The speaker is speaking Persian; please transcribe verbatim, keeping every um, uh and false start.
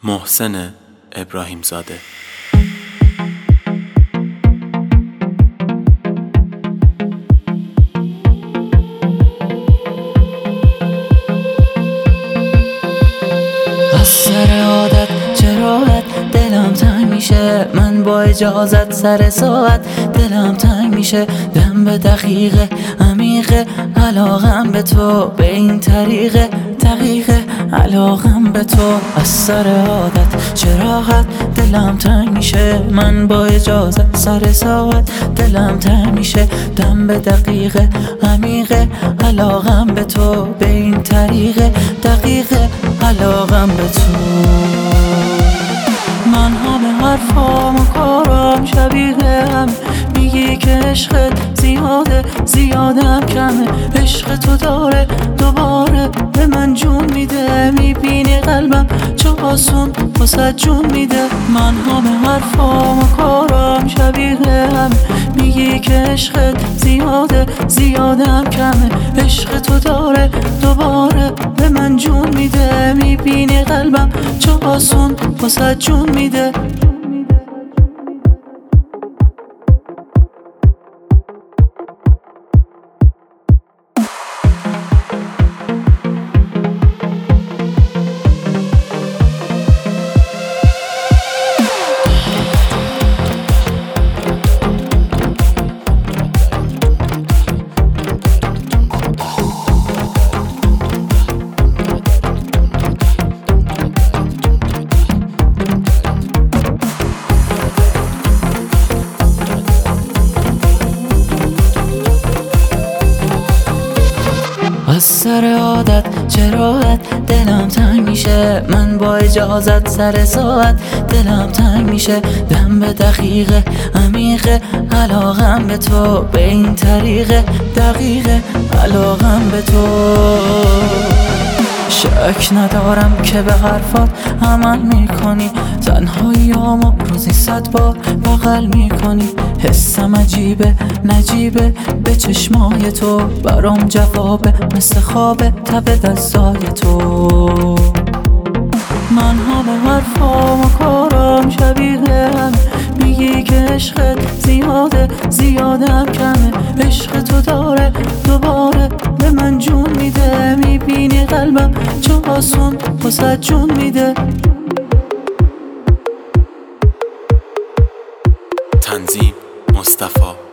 محسن ابراهیم زاده. از سر عادت جراحت دلم تنگ میشه، من با اجازت سر ساعت دلم تنگ میشه. دم به دقیقه عمیقه علاقم به تو، به این طریقه دقیقه علاقم به تو. از سر عادت جراحت دلم تنگ میشه، من با اجازت سر ساعت دلم تنگ میشه. دم به دقیقه عمیقه علاقم به تو، به این طریقه دقیقه علاقم به تو. من همه حرفام و کارام شبیه هم، میگی که عشقت زیاده زیادم کمه. عشق تو داره دوباره به من جون میده، میبینی قلبم چه آسون واسه جون میده. من همه حرفام و کارام شبیه هم، میگی که عشقت زیاده زیادم کمه. عشق تو داره دوباره به من جون میده، میبینی قلبم چه آسون واسه جون میده. از سر عادت جراحت دلم تنگ میشه، من با اجازت سر ساعت دلم تنگ میشه. دم به دقیقه عمیقه علاقم به تو، به این طریقه دقیقه علاقم به تو. شک ندارم که به حرفات عمل میکنی، تنهاییامو روزی صد بار بغل میکنی. حسم عجیبه نجیبه به چشمای تو، برام جوابه مثل خوابه تب دستای تو. من همه حرفام و کارام شبیه هم، میگی که عشقت زیاده زیادم کمه. عشق تو داره دوباره به من جون میده، میبینی قلبم چه آسون واسه جون میده. تنظیم مصطفی